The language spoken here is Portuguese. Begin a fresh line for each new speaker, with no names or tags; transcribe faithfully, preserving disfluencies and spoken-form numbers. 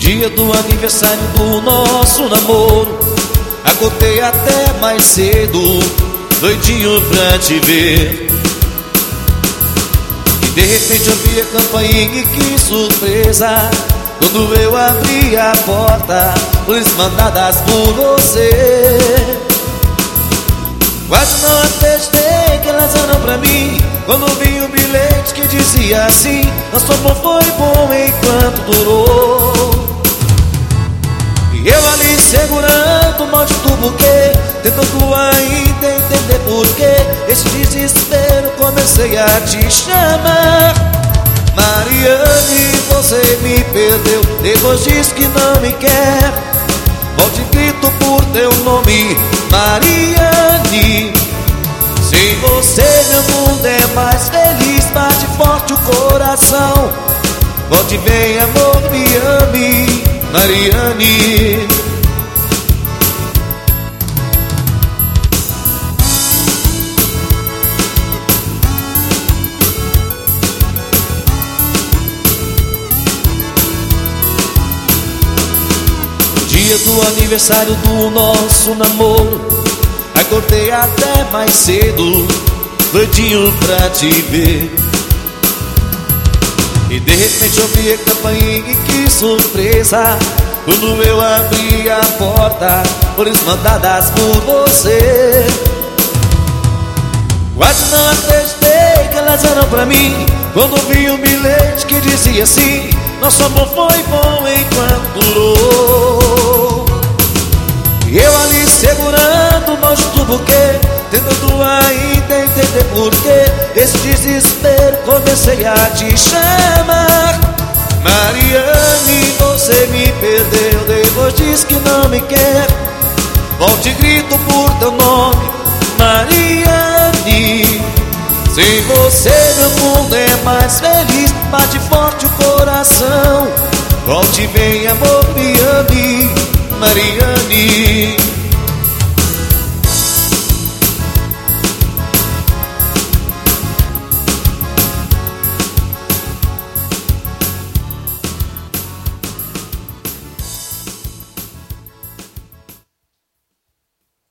dia do aniversário do nosso namoro, acordei até mais cedo, doidinho pra te ver. E de repente eu vi a campainha e que surpresa, quando eu abri a porta, flores mandadas por você. Quase não acreditei que elas eram pra mim, quando vi um bilhete que dizia assim: nosso amor foi bom enquanto durou. E eu ali segurando o monte do buquê, tentando ainda entender porquê esse desespero, comecei a te chamar. Mariane, você me perdeu, depois diz que não me quer. Volte e grito por teu nome, Mariane. Sem você meu mundo é mais feliz, bate forte o coração. Volte bem, amor, me ame, Mariane. Dia do aniversário do nosso namoro, acordei até mais cedo, doidinho pra te ver. E de repente eu vi a campainha e que surpresa, quando eu abri a porta, flores mandadas por você. Quase não acreditei que elas eram pra mim, quando vi um bilhete que dizia assim: nosso amor foi bom enquanto durou. E eu ali segurando o nojo do buquê, tentando ainda entender porquê esse desespero, comecei a te chamar. Mariane, você me perdeu, depois diz que não me quer. Volte e grito por teu nome, Mariane. Sem você meu mundo é mais feliz, bate forte o coração. Volte e vem, amor, me ame, Mariane.